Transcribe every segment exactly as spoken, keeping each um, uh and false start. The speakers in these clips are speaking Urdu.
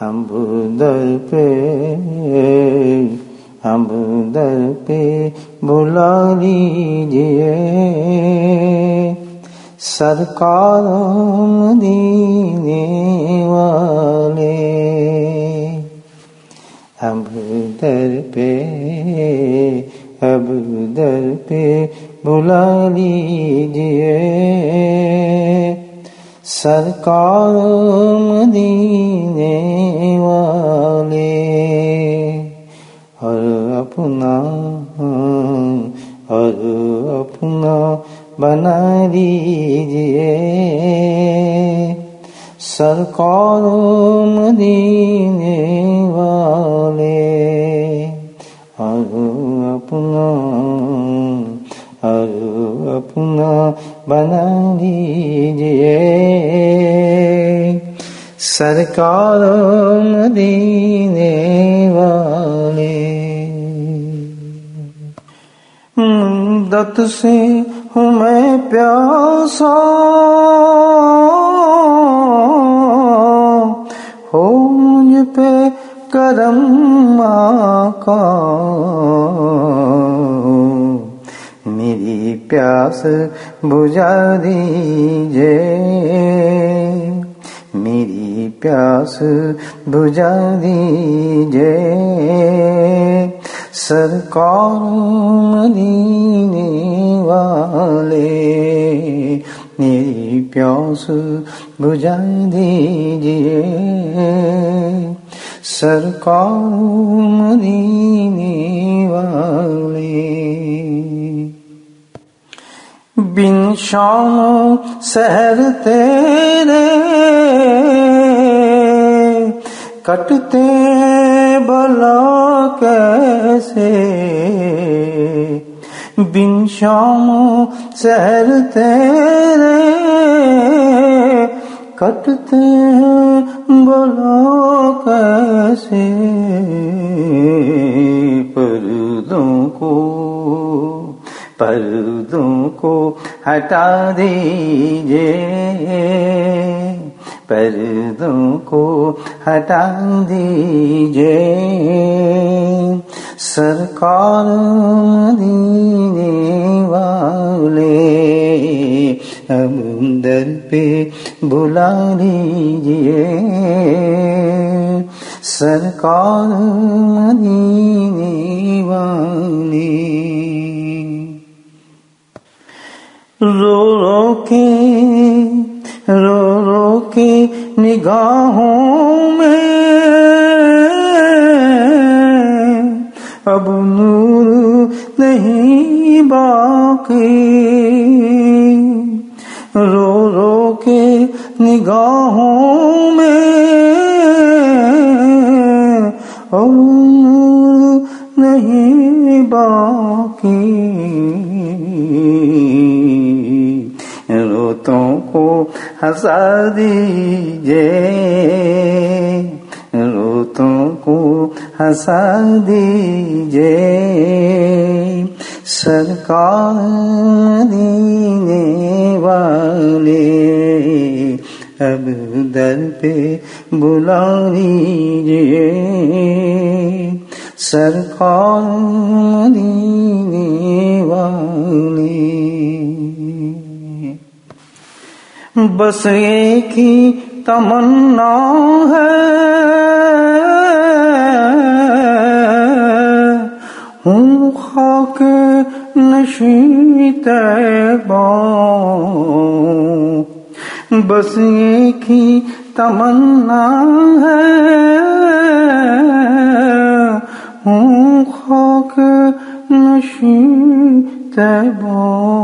ہم در پہ ہم در پہ بلا لیجئے سرکار مدینے والے، اب در پہ اب در پہ بلا لیجئے سرکار مدینے والے، اور اپنا اور اپنا بنا لیجئے سرکار مدینے والے، اور اپنا اور اپنا بنا لیجئے سرکار مدینے والے۔ مدت سے ہوں میں پیاسا ہو مجھ پہ کرم آقا، میری پیاس بجھا دیجئے میری پیاس بجھا دیجئے سرکار مدینے والے، میری پیاس بجھا دیجئے سرکار مدینے والے۔ بن شام سحر تیرے کٹتے بھلا کیسے، بن شام سحر تیرے کٹتے بھلا کیسے، پردوں کو پردوں کو ہٹا دیجئے پردوں کو ہٹا دیجئے سرکار مدینے والے، اب در پہ بلا لیجئے سرکار مدینے والے۔ رو رو کے رو رو کے نگاہوں میں اب نور نہیں باقی، رو رو کے نگاہوں میں اب نور نہیں باقی، روتوں کو ہنسا دیجئے روتوں کو ہنسا دیجئے سرکار مدینے والے، اب در پہ بلا لیجئے سرکار مدینے والے۔ بس ایک ہی تمنا ہے ہوں خاک نشیں طیبہ، بس ایک ہی تمنا ہے ہوں خاک نشیں طیبہ،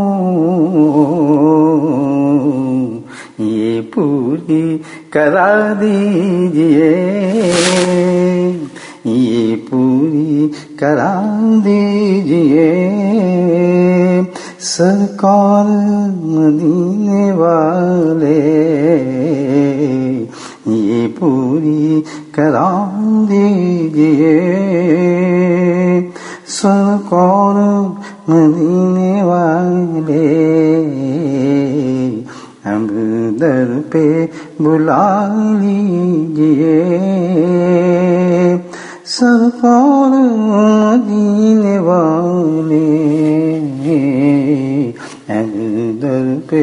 یہ پوری کرا دیجئے یہ پوری کرا دیجئے سرکار مدینے والے، یہ پوری کرا دیجئے سرکار مدینے والے، اب در پہ بلا لیجئے سرکار مدینے والے اب در پہ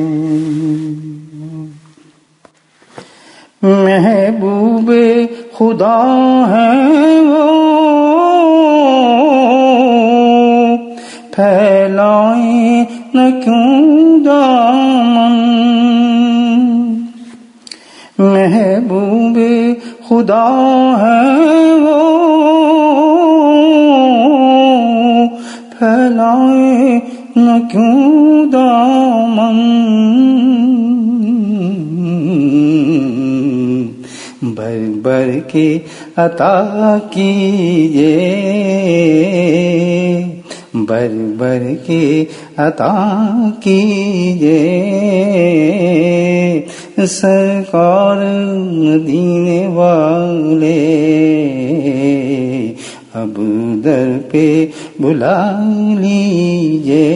محبوب خدا ہے وہ پھیلائیں نہ کیوں دامن محبوب خدا ہے وہ پھیلائیں نہ کیوں دامن بر بر کے عطا کیجئے بر بر کے عطا کیجئے سرکار مدینے والے اب در پہ بلا لیجئے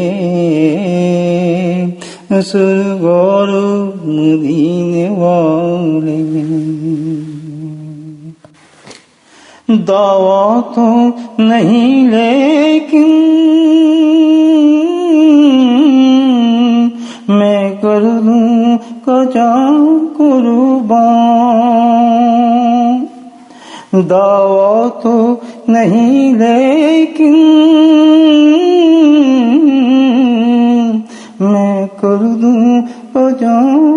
سرکار مدینے والے دعویٰ تو نہیں لیکن میں کر دوں کجا قربان دعویٰ تو نہیں لیکن میں کر دوں کجا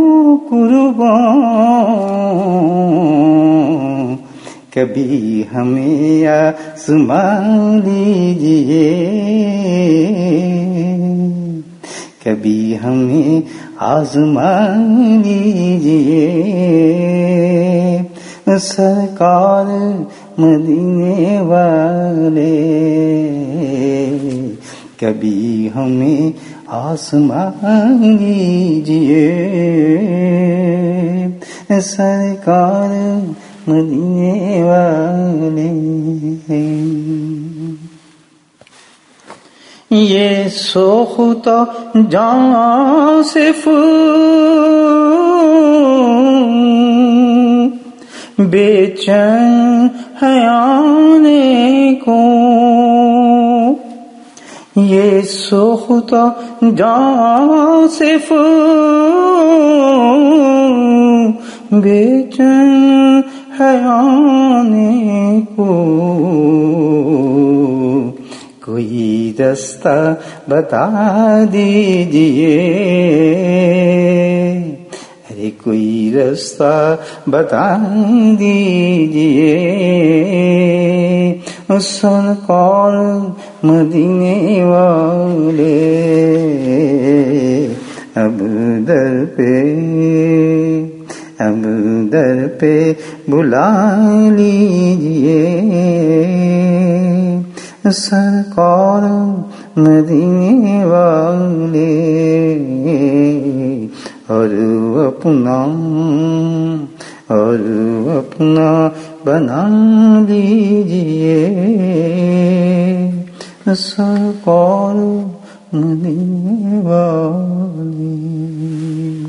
قربان کبھی ہمیں آزما لیجئے کبھی ہمیں آزما لیجئے سرکار مدینے والے کبھی ہمیں آزما لیجئے سرکار مدینے والے یہ سوختہ جان صرف بے چین ہے آنے کو یہ سوختہ جان صرف بے چین ہے آنے کو کوئی رستہ بتا دیجئے ارے کوئی رستہ بتا دیجئے سرکار مدینے والے اب در پہ اب در پہ بلا لیجئے سرکار مدینے والے اور اپنا اور اپنا بنا لیجئے سرکار مدینے والے